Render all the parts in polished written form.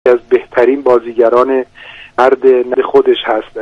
از بهترین بازیگران مرد خودش هست،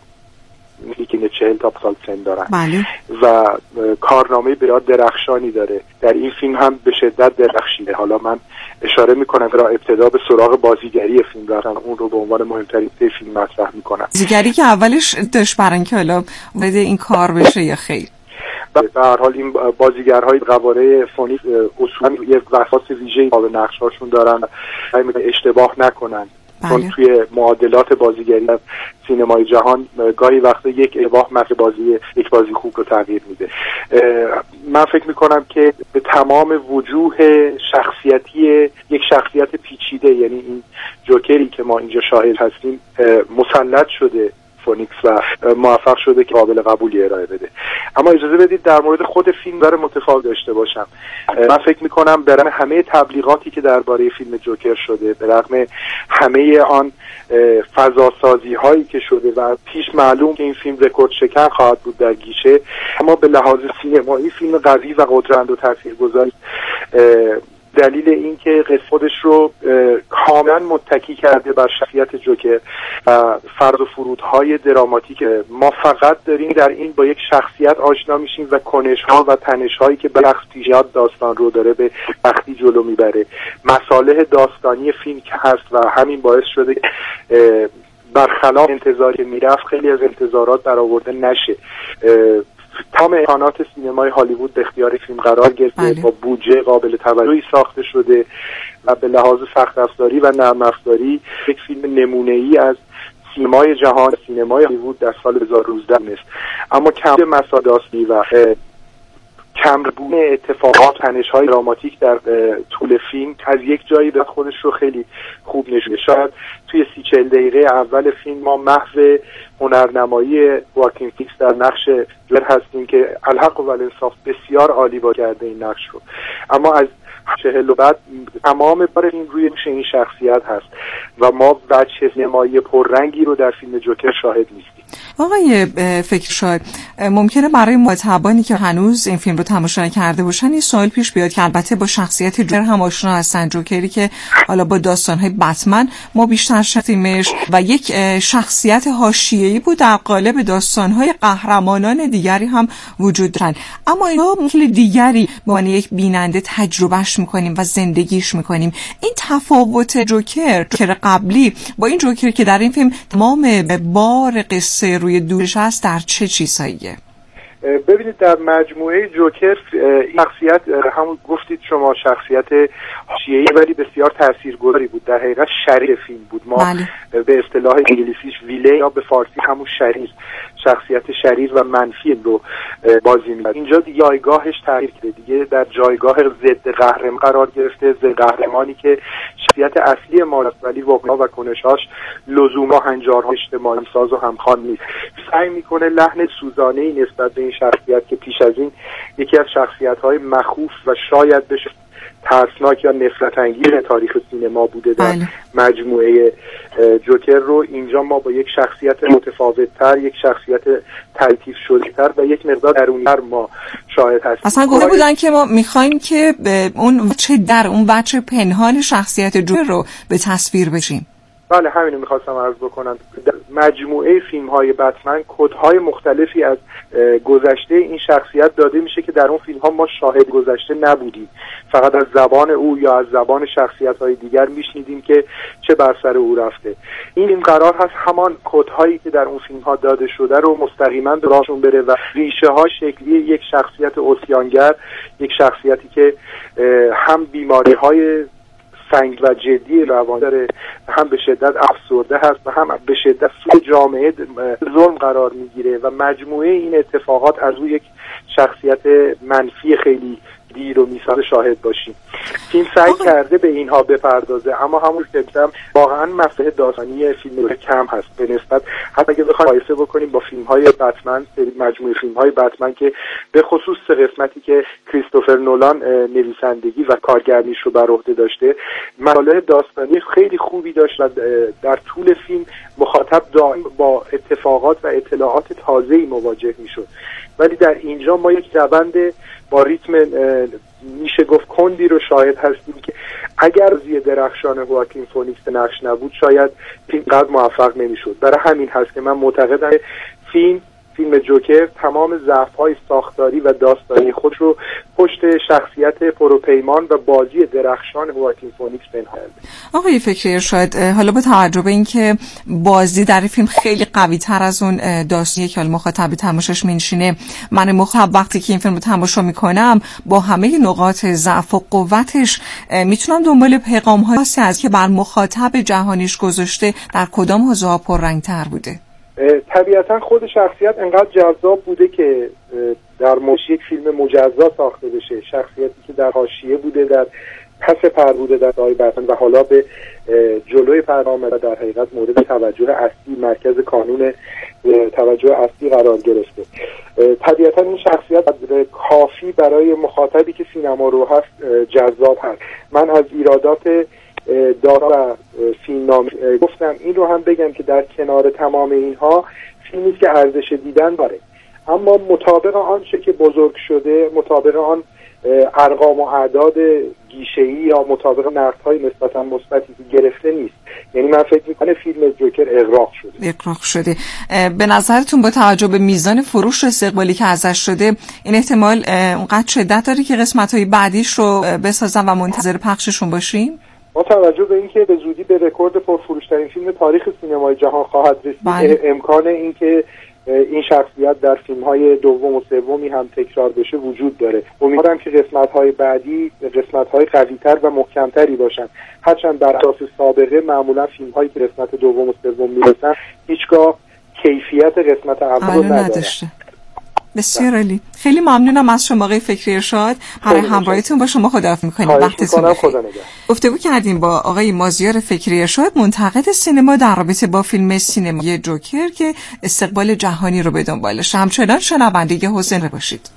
که 40 تا سال سن دارن. بله. و کارنامه بسیار درخشانی داره. در این فیلم هم به شدت درخشیده. حالا من اشاره میکنم را ابتدا به سراغ بازیگری فیلم رفتن، اون رو به عنوان مهمترین فیلم مطرح میکنم. بازیگری که اولش داشت برای اینکه حالا وارد این کار بشه یا خیر؟ به هر حال این بازیگرهای قواره فونیک اصولا یک وسواس ویژه‌ای به نقش‌هاشون دارن، اشتباه نکنن. چون توی معادلات بازیگری سینمای جهان گاهی وقتا یک اشتباه مثل یک بازی خوب رو تغییر میده. من فکر میکنم که به تمام وجوه شخصیتی یک شخصیت پیچیده، یعنی این جوکری که ما اینجا شاهد هستیم، مسلط شده فونیکس و موفق شده که قابل قبولی ارائه بده. اما اجازه بدید در مورد خود فیلم برای متفاوت داشته باشم. من فکر میکنم برای همه تبلیغاتی که درباره فیلم جوکر شده، به رغم همه آن فضاسازی هایی که شده و پیش معلوم که این فیلم رکورد شکن خواهد بود در گیشه، اما به لحاظ سینمایی فیلم قوی و قدرتمند و تاثیرگذار، دلیل این که خودش رو کاملا متکی کرده بر شخصیت جوکر و فرد و فرودهای دراماتیک. ما فقط داریم در این با یک شخصیت آشنا میشیم و کنش‌ها و تنش‌هایی که برعکس پیشیاد داستان رو داره به سختی جلو میبره. مصالح داستانی فیلم که هست و همین باعث شده که برخلاف انتظاری میرفت خیلی از انتظارات برآورده نشه. تمام امکانات سینمای هالیوود به اختیار فیلم قرار گرفته، با بودجه قابل توجهی ساخته شده و به لحاظ سخت افزاری و نرم افزاری یک فیلم نمونه‌ای از سینمای جهان، سینمای هالیوود در سال 2019 است. اما کم مساداسی و کمربون اتفاقات، تنش‌های دراماتیک در طول فیلم از یک جایی به خودش رو خیلی خوب نشونه. شاید توی 30-40 دقیقه اول فیلم ما محو هنرنمایی واکین فیکس در نقش جوکر هستیم که الحق و الانصاف بسیار عالی با کرده این نقش رو. اما از 40 بعد تمام بار این روی این شخصیت هست و ما وجه سینمایی پررنگی رو در فیلم جوکر شاهد نیستیم. آقای فکر شاید ممکنه برای مخاطبانی که هنوز این فیلم رو تماشا نکرده باشن این سوال پیش بیاد که البته با شخصیت جوکر هم آشنا هستن، جوکری که حالا با داستان‌های بتمن ما بیشتر شناختیمش و یک شخصیت حاشیه‌ای بود در قالب داستان‌های قهرمانان دیگری هم وجود دارن. اما اینا مشکل دیگری به عنوان یک بیننده تجربهش می‌کنیم و زندگیش می‌کنیم. این تفاوت جوکر قبلی با این جوکر که در این فیلم تمام بار قصه روی دوش هست در چه چیزاییه؟ ببینید در مجموعه جوکر این شخصیت همون گفتید شما شخصیت حاشیه‌ای ولی بسیار تاثیرگذاری بود. در حقیقت شریر فیلم بود. ما به اصطلاح انگلیسیش ویله یا به فارسی همون شریر، شخصیت شریر و منفی رو بازی می‌کنه. اینجا دیگه جایگاهش تغییر کرده، دیگه در جایگاه ضد قهرمان قرار گرفته، ضد قهرمانی که شخصیت اصلی ما است ولی واقعا و کنش‌هاش لزوما هنجارها اجتماعی ساز و همخوان نیست. سعی می‌کنه لحن سوزانه‌ای نسبت به این شخصیت که پیش از این یکی از شخصیت‌های مخوف و شاید بشه ترسناک یا نفرت انگیز تاریخ سینما بوده در مجموعه جوکر رو اینجا ما با یک شخصیت متفاوت‌تر، یک شخصیت تلطیف شده‌تر و یک مقدار درونی‌تر ما شاهد هستیم. اصلا گفته بودن که ما می‌خوایم که اون بچه پنهان شخصیت جوکر رو به تصویر بشیم. بله همینو میخواستم عرض بکنم. مجموعه فیلم‌های بتمن کدهای مختلفی از گذشته این شخصیت داده میشه که در اون فیلم‌ها ما شاهد گذشته نبودیم، فقط از زبان او یا از زبان شخصیت‌های دیگر میشنیدیم که چه بر سر او رفته. این قرار هست همان کدهایی که در اون فیلم‌ها داده شده رو مستقیما دراشون بره و ریشه‌ها شکلی یک شخصیت عصیانگر، یک شخصیتی که هم بیماری‌های سنگ و جدی روان داره، هم به شدت افسرده هست و هم به شدت سوی جامعه ظلم قرار میگیره و مجموعه این اتفاقات از روی یک شخصیت منفی خیلی دیر و میساز شاهد باشیم. فیلم سعی کرده به اینها بپردازه اما همون که گفتم واقعا مسئله داستانی فیلم کم هست به نسبت، حتی اگه بخوایم مقایسه بکنیم با فیلم‌های بتمن، مجموعه فیلم‌های بتمن که به خصوص قسمتی که کریستوفر نولان نویسندگی و کارگردانیش رو بر عهده داشته، مسئله داستانی خیلی خوبی داشت و در طول فیلم مخاطب دائم با اتفاقات و اطلاعات تازه‌ای مواجه می‌شد. ولی در اینجا ما یک روند با ریتم میشه گفت کندی رو شاهد هستیم که اگر زی درخشان هواکین فونیکس نقش نبود شاید فیلم قدر موفق نمیشد. برای همین هست که من معتقدم فیلم جوکر تمام ضعف‌های ساختاری و داستانی خود رو پشت شخصیت پروپیمان و بازی درخشان هواکین فونیکس پنهان کرده. آقای فکری ارشاد، حالا با توجه به اینکه بازی در این فیلم خیلی قوی تر از اون داستانی که مخاطب تماشاش می‌نشینه، من مخاطب وقتی که این فیلم رو تماشا می‌کنم با همه نقاط ضعف و قوتش میتونم دنبال پیغام‌هایی از که بر مخاطب جهانیش گذاشته در کدام حوزه‌ها پررنگ‌تر بوده. طبیعتا خود شخصیت انقدر جذاب بوده که در یک فیلم مجزا ساخته بشه. شخصیتی که در حاشیه بوده، در پس پر بوده در دای بطن و حالا به جلوی پر آمده، در حقیقت مورد توجه اصلی مرکز کانون توجه اصلی قرار گرفته. طبیعتا این شخصیت کافی برای مخاطبی که سینما رو هست جذاب هست. من از ایرادات دارا و فیلمنامه گفتم، این رو هم بگم که در کنار تمام اینها فیلمی که ارزش دیدن داره، اما مطابق آنچه که بزرگ شده، مطابق آن ارقام و اعداد گیشه‌ای یا مطابق نقدهای نسبتا مثبتی که گرفته نیست. یعنی من فکر می‌کنم فیلم جوکر اغراق شده. به نظرتون با توجه به میزان فروش و استقبالی که ازش شده این احتمال اونقدر شدت داره که قسمت‌های بعدیش رو بسازن و منتظر پخششون باشیم؟ با توجه به اینکه به زودی به رکورد پرفروش‌ترین فیلم تاریخ سینمای جهان خواهد رسید، امکان اینکه این شخصیت در فیلم‌های دوم و سومی هم تکرار بشه وجود داره. امیدوارم که قسمت‌های بعدی قسمت‌های قوی‌تر و محکم‌تری باشن. هرچند بر اساس سابقه معمولا فیلم‌هایی که قسمت دوم و سوم میرسن هیچگاه کیفیت قسمت اول نداشته. بسیار عالی. خیلی ممنونم از شما آقای فکری ارشاد. برای همراهیتون با شما خداحافظی می‌کنیم. وقتتون بخیر. گفتگو کردیم با آقای مازیار فکری ارشاد، منتقد سینما، در رابطه با فیلم سینمایی جوکر که استقبال جهانی رو به دنبالش. همچنان شنونده حسین باشید.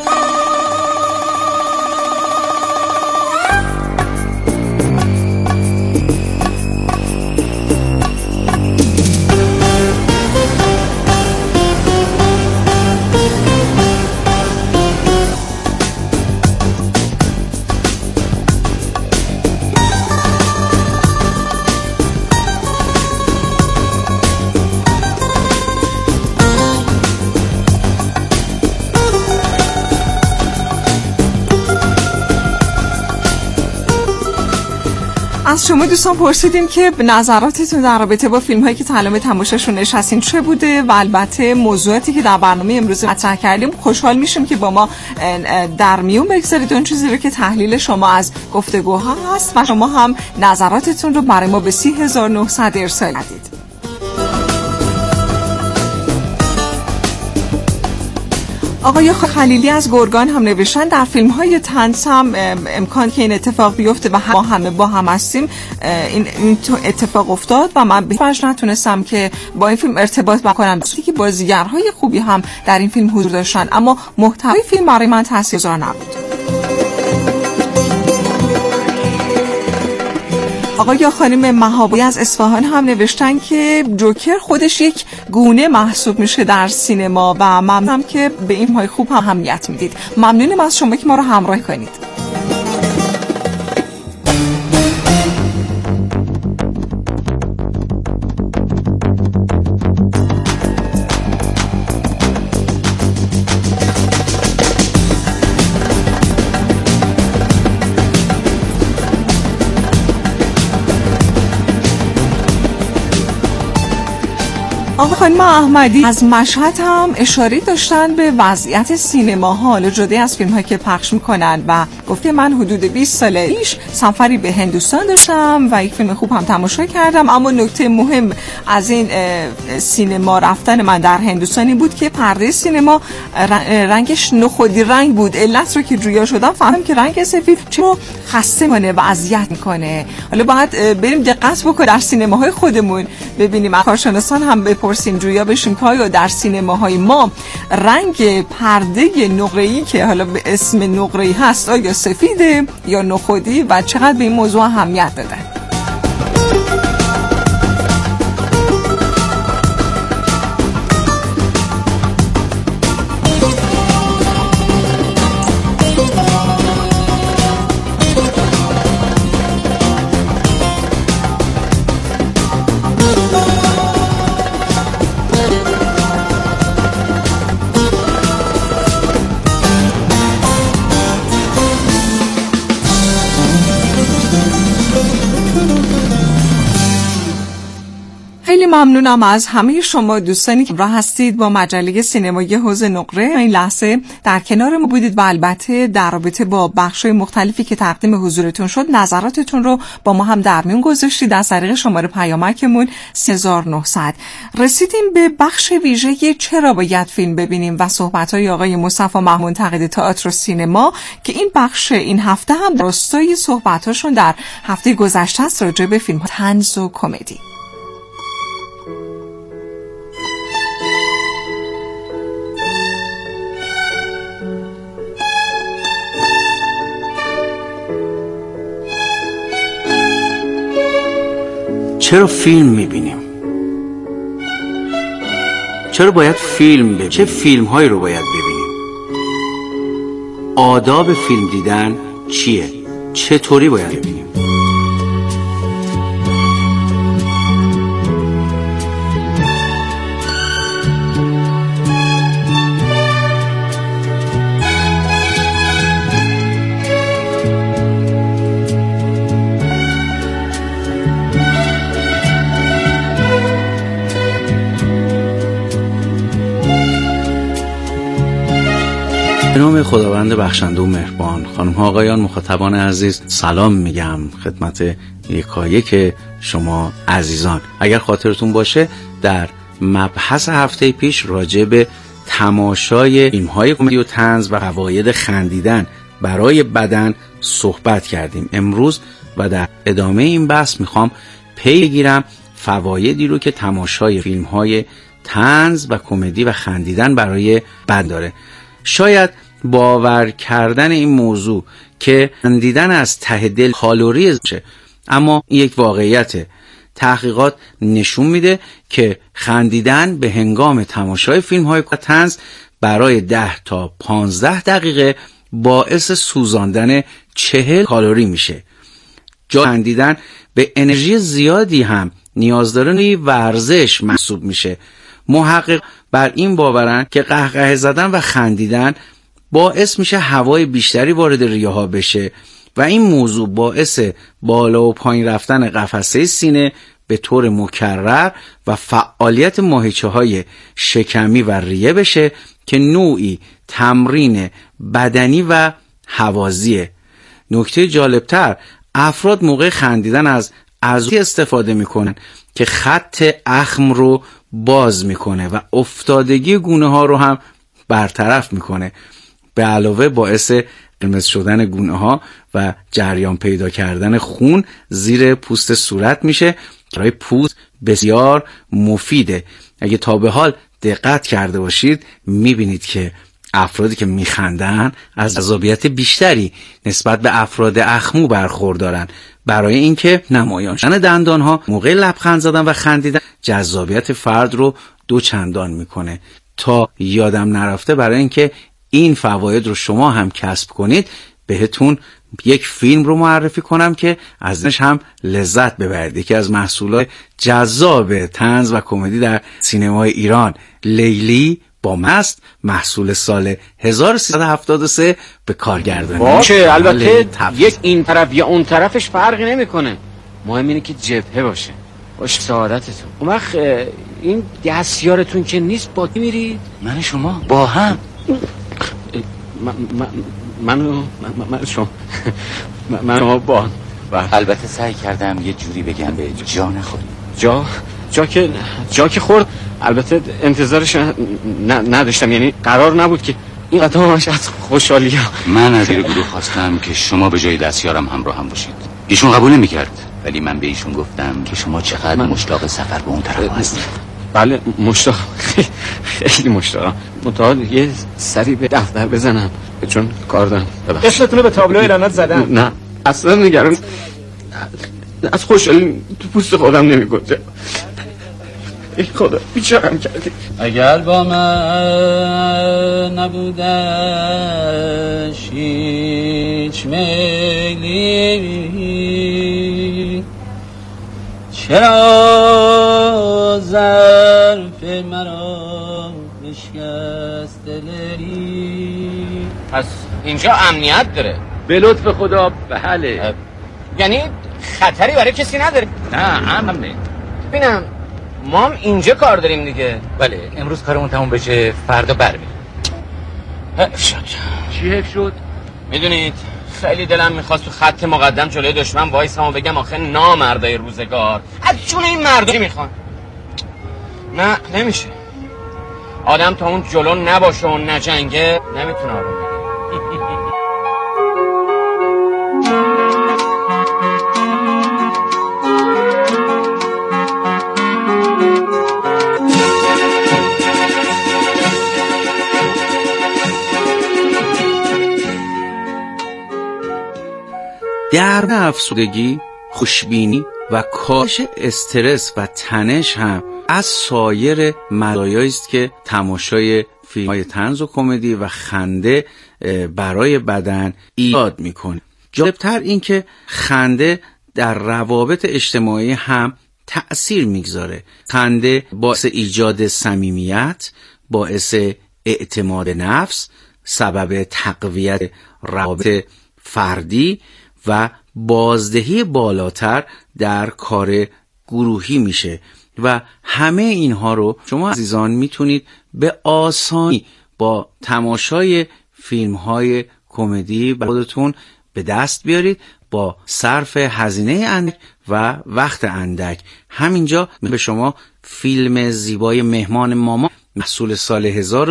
از شما دوستان پرسیدیم که نظراتتون در رابطه با فیلم هایی که تعلیم تماشاشون نشستین چه بوده و البته موضوعاتی که در برنامه امروز مطرح کردیم. خوشحال میشیم که با ما در میون بگذارید اون چیزی رو که تحلیل شما از گفتگوها هست و شما هم نظراتتون رو برای ما به 3900 ارسال بدید. آقای خلیلی از گرگان هم نوشتن در فیلم‌های طنز هم امکان که این اتفاق بیفته و ما همه با هم هستیم. این اتفاق افتاد و من به وجه نتونستم که با این فیلم ارتباط بکنم. درسته که بازیگرهای خوبی هم در این فیلم حضور داشتن اما محتوای فیلم برای من تاثیرگذار نبود. آقای خانم مهابی از اصفهان هم نوشتن که جوکر خودش یک گونه محسوب میشه در سینما و ممنونم که به این های خوب هم اهمیت میدید. ممنونم از شما که ما رو همراه کنید. آقای خانم احمدی از مشهد هم اشاره داشتن به وضعیت سینماها، حالا جدا از فیلم‌هایی که پخش میکنن و گفته من حدود 20 سال پیش سفری به هندوستان داشتم و یک فیلم خوب هم تماشا کردم، اما نکته مهم از این سینما رفتن من در هندوستانی بود که پرده سینما رنگش نخودی رنگ بود. علت رو که جویا شدم فهمیدم که رنگ سفید چرا خسته کنه و اذیت میکنه. حالا باید بریم دقت بکنیم در سینماهای خودمون، ببینیم کارشناسان هم بپرسیم جویا بشیم که آیا در سینماهای ما رنگ پرده نقره‌ای که حالا به اسم نقره‌ای هست آیا سفیده یا نخودی و چقدر به این موضوع اهمیت دادن. خیلی ممنونم از همه شما دوستانی که راه هستید با مجله سینمایی حوض نقره. این لحظه در کنار ما بودید و البته در رابطه با بخش‌های مختلفی که تقدیم حضورتون شد نظراتتون رو با ما هم در میون گذاشتید از طریق شماره پیامکمون 3900. رسیدیم به بخش ویژه چرا باید فیلم ببینیم و صحبت‌های آقای مصطفی محمود منتقد تئاتر و سینما که این بخش این هفته هم راستای صحبت‌هاشون در هفته گذشته است راجع به فیلم‌ها طنز و کمدی. چرا فیلم میبینیم؟ چرا باید فیلم ببینیم؟ چه فیلم هایی رو باید ببینیم؟ آداب فیلم دیدن چیه؟ چطوری باید ببینیم؟ به نام خداوند بخشنده و مهربان، خانم ها آقایان مخاطبان عزیز، سلام میگم خدمت یکایک شما عزیزان. اگر خاطرتون باشه در مبحث هفته پیش راجع به تماشای فیلم‌های کمدی و طنز و قواعد خندیدن برای بدن صحبت کردیم. امروز و در ادامه این بحث میخوام پی بگیرم فوایدی رو که تماشای فیلم‌های طنز و کمدی و خندیدن برای بدن داره. شاید باور کردن این موضوع که خندیدن از ته دل کالری شه، اما یک واقعیت. تحقیقات نشون میده که خندیدن به هنگام تماشای فیلم‌های طنز برای 10 تا 15 دقیقه باعث سوزاندن 40 کالری میشه. جا خندیدن به انرژی زیادی هم نیاز داره، ورزش محسوب میشه. محقق بر این باورن که قهقه زدن و خندیدن باعث میشه هوای بیشتری وارد ریه ها بشه و این موضوع باعث بالا و پایین رفتن قفسه سینه به طور مکرر و فعالیت ماهیچه های شکمی و ریه بشه که نوعی تمرین بدنی و هوازیه. نکته جالبتر، افراد موقع خندیدن از عضوی استفاده میکنن که خط اخم رو باز میکنه و افتادگی گونه ها رو هم برطرف میکنه. به علاوه باعث قرمز شدن گونه ها و جریان پیدا کردن خون زیر پوست صورت میشه. برای پوست بسیار مفیده. اگه تا به حال دقت کرده باشید میبینید که افرادی که میخندن از جذابیت بیشتری نسبت به افراد اخمو برخوردارن، برای اینکه نمایان شدن دندان ها موقع لبخند زدن و خندیدن جذابیت فرد رو 2 چندان میکنه. تا یادم نرفته برای اینکه این فواید رو شما هم کسب کنید بهتون یک فیلم رو معرفی کنم که ازش هم لذت ببرید. یکی از محصولات جذاب طنز و کمدی در سینمای ایران، لیلی با مست، محصول سال 1373 به کارگردانی باشه. البته یک این طرف یا اون طرفش فرقی نمیکنه، مهم اینه که جبهه باشه. باشه سعادتتون. اون وقت این دستیارتون که نیست با کی میرید؟ من شما با هم. من شما با البته سعی کردم یه جوری بگم به جا نخوری. جا که خورد. البته انتظارش نداشتم، یعنی قرار نبود که این قدامش از خوشحالی ها. من از این گروه خواستم که شما به جای دستیارم همراه هم باشید. ایشون قبول نمی‌کرد، ولی من به ایشون گفتم که شما چقدر مشتاق سفر به اون طرف هستید. بله مشتاق، خیلی مشتاقم. متعال یه سری به دفتر بزنم چون کار دارم. اسمتونو به تابلو اعلانات زدم. نه اصلا نگران، از خوشحالی تو پوست خودم نمی‌گنجه. ای خدا بیچارم کردی. اگر با من نبودش هیچ میلی، چرا ظرف مرا بشکست دلی؟ پس اینجا امنیت داره به لطف خدا. بله. یعنی خطری برای کسی نداره؟ نه امنه. ببینم ما هم اینجا کار داریم دیگه. بله امروز کارمون تموم بشه فردا برمیریم. حیف شد. چی حیف شد؟ میدونید خیلی دلم میخواست تو خط مقدم جلوی دشمن وایسم و بگم آخه نامردای روزگار از جون این مردی میخوان. نه نمیشه. آدم تا اون جلو نباشه و نجنگه نمیتونه آروم بگیره. درد افسردگی، خوشبینی و کاهش استرس و تنش هم از سایر مزایایی است که تماشای فیلم‌های طنز و کمدی و خنده برای بدن ایجاد میکنه. جالبتر این که خنده در روابط اجتماعی هم تأثیر میگذاره. خنده باعث ایجاد صمیمیت، باعث اعتماد نفس، سبب تقویت روابط فردی و بازدهی بالاتر در کار گروهی میشه و همه اینها رو شما عزیزان میتونید به آسانی با تماشای فیلم‌های کمدی به خودتون به دست بیارید با صرف هزینه اندک و وقت اندک. همینجا به شما فیلم زیبای مهمان ماما محصول سال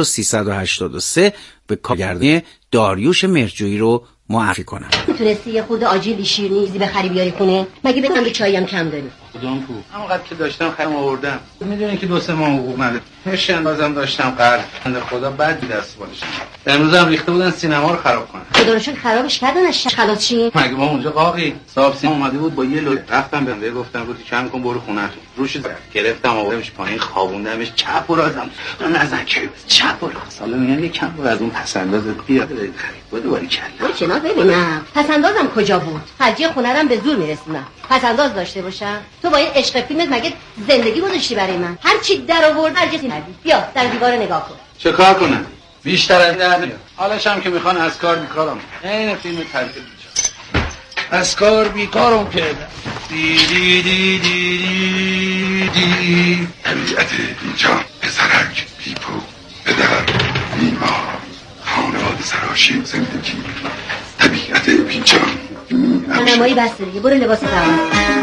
1383 به کارگردانی داریوش مرجویی رو معرفی کنم. میتونستی یه خورده آجیل شیرینی بخری بیاری خونه؟ مگه بدم به چایی هم کم داری؟ کدوم پول؟ همونقدر که داشتم خرم آوردم. میدونی که 2-3 ماه حقوق نداره. هش اندازم داشتم قرض. بنده خدا بد دست بالشم. امروز هم ریخته بودن سینما رو خراب کنن. خدا رو شکر خرابش کردن. خلاص چی؟ مگه ما اونجا قاقی صاحب سینما اومده بود با یه لوی رفتم بنده گفتم روزی کم کن برو خونه‌تون. روش گرفتم آوردمش پایین خوابوندمش چپ و رازم. نزن که چپ و راست. حالا میگن یکم از اون پسندازت بیاد خرید. بود ولی کلا. چنا ببینم. پسندازم کجا بود؟ خرجی خونه‌ام به زور میرسونم. پسنداز داشته باشم. تو با این عشق فیلمت مگه زندگی گذاشتی برای من؟ هر چی در آورد درجتی ندی. بیا در دیوار نگاه کن. چه کار کنم؟ بیشتر از در میاد. حالش هم که میخوان از کار بیکارم. این فیلم ترکیب میشه. از کار بیکارم کردم. دی دی دی دی دی. طبیعت اینجا پسرک بیپو پدر بیمار خانواده سراشی زندگی طبیعت اینجا نمایی بسته دیگه برو لباس تمام.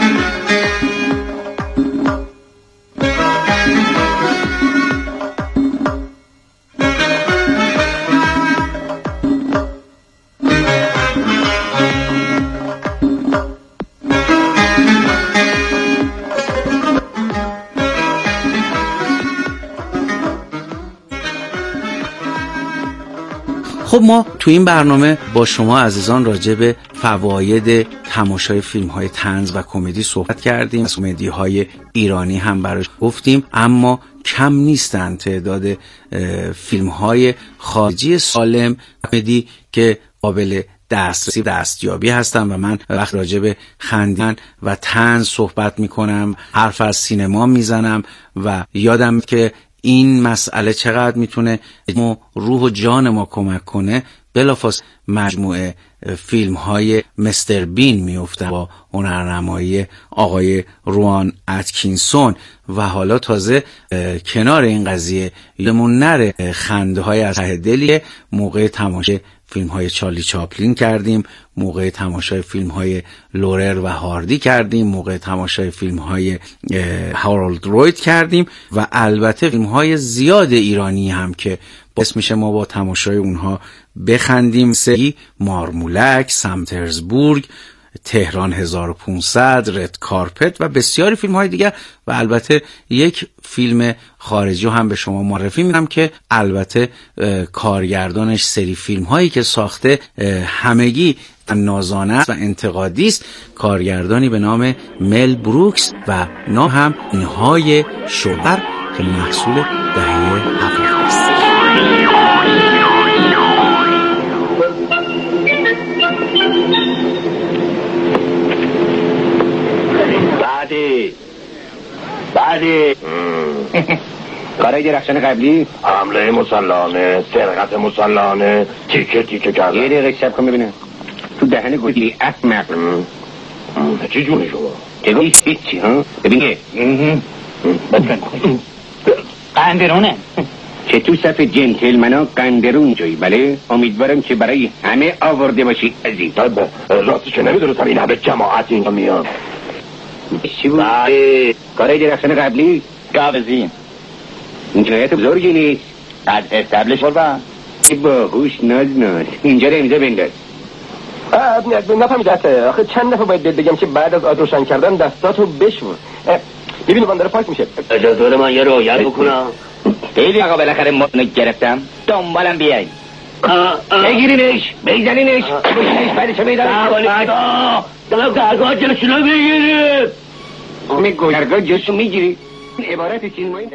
خب ما تو این برنامه با شما عزیزان راجع به فواید تماشای فیلم‌های طنز و کمدی صحبت کردیم. از کمدی‌های ایرانی هم براش گفتیم، اما کم نیستن تعداد فیلم‌های خارجی سالم کمدی که قابل دستیابی هستن و من وقت راجع به خندیدن و طنز صحبت میکنم، حرف از سینما میزنم و یادم که این مسئله چقدر میتونه روح و جان ما کمک کنه. بلافاصله مجموعه فیلم های مستر بین میفته با هنرنمایی آقای روان اتکینسون و حالا تازه کنار این قضیه یادمون نره خنده های از ته دلی موقع تماشای فیلم های چارلی چاپلین کردیم، موقع تماشای فیلم های لورر و هاردی کردیم، موقع تماشای فیلم های هارولد روید کردیم و البته فیلم های زیاد ایرانی هم که باعث میشه ما با تماشای اونها بخندیم. مارمولک، سمترزبورگ، تهران 1500، رد کارپت و بسیاری فیلم های دیگر و البته یک فیلم خارجی هم به شما معرفی میکنم که البته کارگردانش سری فیلم هایی که ساخته همگی نازانه است و انتقادی است، کارگردانی به نام مل بروکس و نام هم اینهای شوهر که محصول دهه 70 است. بعدی کارای درخشان قبلی حمله مسلحانه، سرقت مسلحانه، تیکه کردن. یه دقیقه شب کن ببینم تو دهن گوشی احمق چی جونه شما؟ تگو هیچی ها؟ ببین قندرونه که تو صف جنتلمنا قندرون جایی. بله امیدوارم که برای همه آورده باشی عزیز. راستی که نمیدونستم این همه جماعت اینجا میان. چی بود؟ کارای درخشان قبلی گاوزین این جنایت بزرگی نیست. از استبلش بردن باهوش ناز اینجا رو امضا بنداز. نفهمید آخه چند دفعه باید بگم که بعد از آد روشن کردن دستاتو بشور. ببین من داره پاک میشه. اجازه داره من یه رعایت بکنم. خیلی آقا بالاخره مانو گرفتم دنبالم بیای. بگیرینش بیزنینش بگیرینش بعدش میدارم دلو گرگاه جلوشونو بگیریم. همه گرگاه جلوشون میگیری عبارت چیز مایی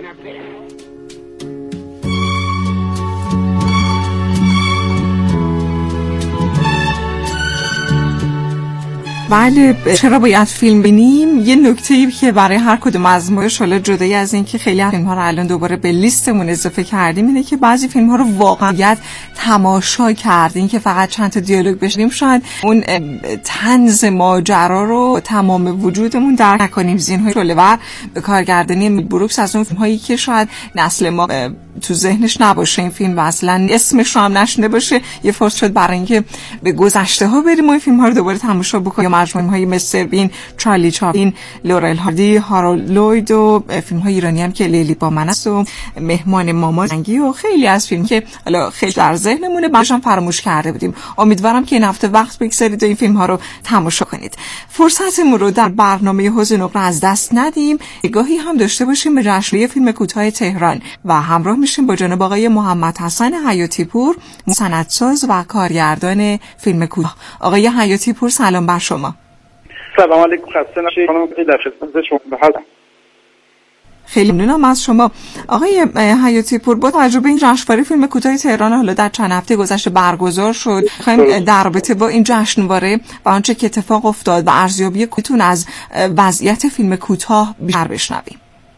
بله. چرا باید فیلم بینیم؟ یه نکته‌ای که برای هر کدوم از ما حالا جدای از این که خیلی فیلم‌ها رو الان دوباره به لیستمون اضافه کردیم اینه که بعضی فیلم‌ها رو واقعا تماشا کردیم که فقط چند تا دیالوگ بشنیم شاید اون طنز ماجرا رو تمام وجودمون درک نکنیم. ذهن‌های شعله‌ور به کارگردانی میل بروکس از اون فیلم‌هایی که شاید نسل ما تو ذهنش نباشه این فیلم و اصلا اسمش رو هم نشنیده باشه، یه فرصت شد برای اینکه به گذشته‌ها بریم و این فیلم‌ها رو دوباره تماشا بکنیم. مجموعه‌های مستر بین، چارلی چاپلین، لورل هاردی، هارولد لوید و فیلم‌های ایرانی هم که لیلی با من است و مهمان ماما زنگی و خیلی از فیلم که حالا خیلی در ذهنمونه بعدش هم فراموش کرده بودیم. امیدوارم که این هفته وقت بگذارید و این فیلم‌ها رو تماشا کنید. فرصتمون رو در برنامه حوض نقره از دست ندیم. نگاهی هم داشته باشیم به جشنواره فیلم کوتاه تهران و همراه میشیم با جناب آقای محمد حسن حیاتی پور، سندساز و کارگردان فیلم کوتاه. آقای حیاتی پور سلام بر شما. سلام علیکم، خسته نباشید. خانم در خدمت شما هستم. خیلی ممنونم از شما آقای حیاتی پور. با تجربه این جشنواره فیلم کوتاه تهران حالا در چند هفته گذشته برگزار شد، می‌خوایم در رابطه با این جشنواره و آنچه که اتفاق افتاد و ارزیابی کوتون از وضعیت فیلم کوتاه بیشتر بشنویم.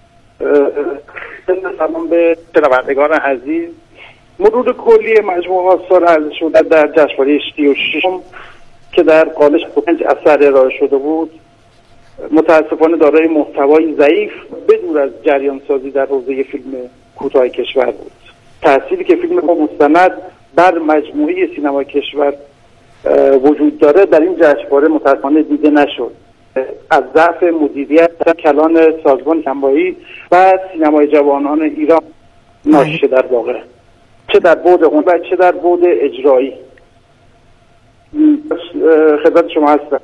سلام به شنوندگان عزیز. مرور کلی مجموعه آثار عرضه شده در جشنواره 36 که در قالش 5 اثر ارائه شده بود متاسفانه دارای محتوای ضعیف بدون از جریان سازی در حوزه فیلم کوتاه کشور بود. تأثیری که فیلم با مستند بر مجموعه سینمای کشور وجود داره در این جشنواره متاسفانه دیده نشد. از ضعف مدیریت کلان سازمان کمبایی و سینمای جوانان ایران ناشی در واقع، چه در بعد اون و چه در بعد اجرایی. خدمت شما هستم.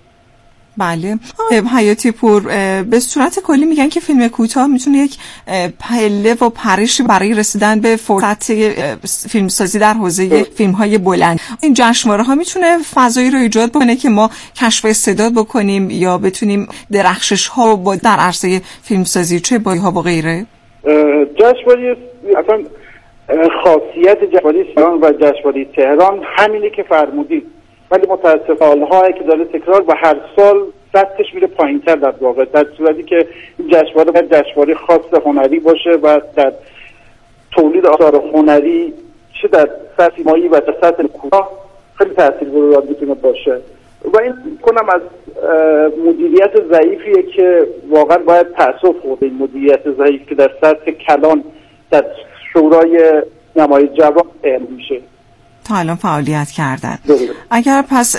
بله حیاتی پور، به صورت کلی میگن که فیلم کوتاه میتونه یک پله و پرش برای رسیدن به فرصت فیلمسازی در حوزه فیلم‌های بلند. این جشنواره ها میتونه فضایی رو ایجاد بکنه که ما کشف استعداد بکنیم یا بتونیم درخشش ها با در عرصه فیلمسازی چه بایها و غیره. جشنواره اصلا خاصیت جشنواره ایران و جشنواره تهران همینه که فرمودید، ولی متاسفانه سال‌هایی که داره تکرار و هر سال سطحش میره پایین‌تر در واقع، در صورتی که این جشنواره باید جشنواره خاص هنری باشه و در تولید آثار هنری چه در سطح سینمایی و در سطح کوتاه خیلی تاثیرگذار میتونه باشه و این کنم از مدیریت ضعیفیه که واقعا باید تأسف خورد. این مدیریت ضعیف که در سطح کلان در شورای سینمای جوان اعلام میشه تا الان فعالیت کردن. اگر پس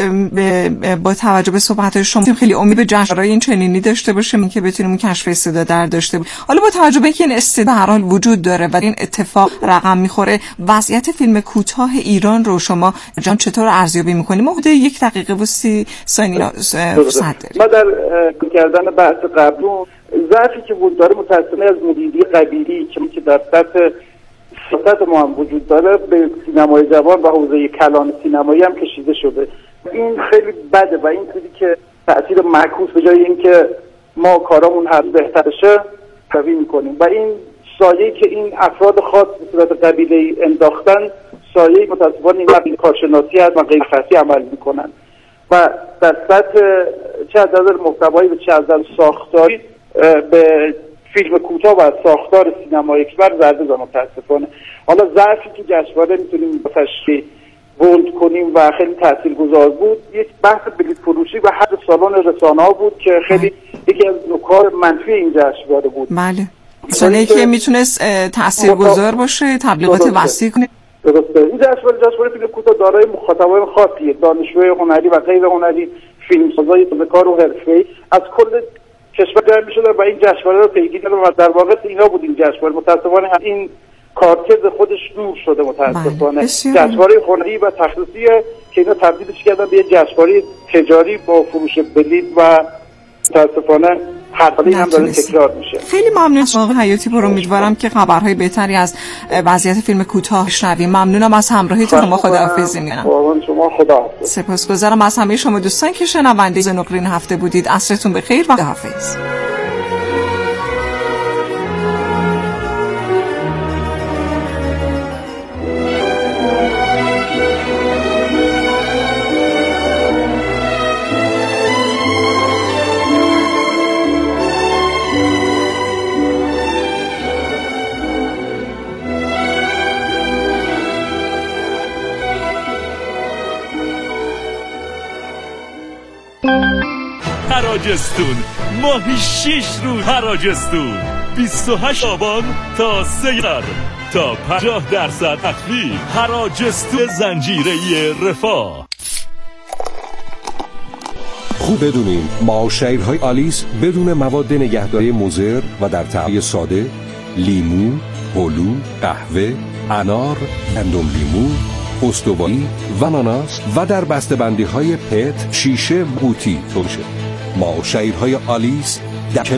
با توجه به صحبت‌های شما خیلی امید به جشنواره این چنینی داشته باشیم که بتونیم کشف استعداد در داشته باشیم. حالا با توجه به اینکه این استعداد به هر حال وجود داره و این اتفاق رقم میخوره، وضعیت فیلم کوتاه ایران رو شما جان چطور ارزیابی می‌کنیم؟ حدود 1 دقیقه و 30 ثانیه فرصت داریم. ما در کردن بحث قبلی ضعفی که وجود داره متأسفانه از مدیریت قبیلی که در سطح سیاست ما هم وجود داره به سینمای جوان و حوزه کلان سینمایی هم کشیده شده. این خیلی بده و این چیزی که تأثیر معکوس به جای اینکه ما کارامون هر بهتر شه قوی میکنیم و این سایه‌ای که این افراد خاص به صورت قبیله‌ای انداختن سایه‌ای متأسفانه این قبیل کارشناسی هست و غیر خاصی عمل میکنن و در سطح چه از نظر محتوایی و چه از نظر ساختاری به فیلم کوتاه و ساختار سینمای کشور ضربه زدن متاسفانه. حالا ضعفی که جشنواره میتونیم تشخیص بولد کنیم و خیلی تاثیرگذار بود یک بحث بلیط فروشی و حد سالن رسانه‌ها بود که خیلی یکی از نکات منفی این جشنواره بود. بله. مثلا که میتونست تاثیرگذار باشه، تبلیغات وسیع کنه. درسته. این جشنواره فیلم کوتاه دارای مخاطبان خاصیه، دانشجوی هنری و غیر هنری، فیلمسازای تازه‌کار و حرفه‌ای از کل کشور جمع می‌شدن و این جشنواره رو پیگیری کردن و در واقع اینا بود این جشنواره. متأسفانه این کارکرد خودش دور شده متأسفانه. جشنواره هنری و تخصصیه که اینا تبدیلش کردن به یه جشنواره تجاری با فروش بلیط و متأسفانه هر حالی هم داره تکرار میشه. خیلی ممنون آقای حیاتی پور. امیدوارم که خبرهای بهتری از وضعیت فیلم کوتاه شنویم. ممنونم از همراهیتون. ما خداحافظی میگم. شما خداحافظ. سپاسگزارم از همه شما دوستان که شنونده زنوقرین هفته بودید. عصرتون بخیر و خداحافظ. حراجستون ماهی 6 روز حراجستون 28 آبان تا 3 تا 50% تخفیف. حراجستون زنجیره رفاه. خوب بدونین معاشرهای آلیس بدون مواد نگهداری مضر و در طعم ساده، لیمو، هلو، قهوه، انار، گندم لیمو، استوایی و آناناس و در بسته‌بندی‌های پت، شیشه و قوطی توشه. معاشرهای آلیس در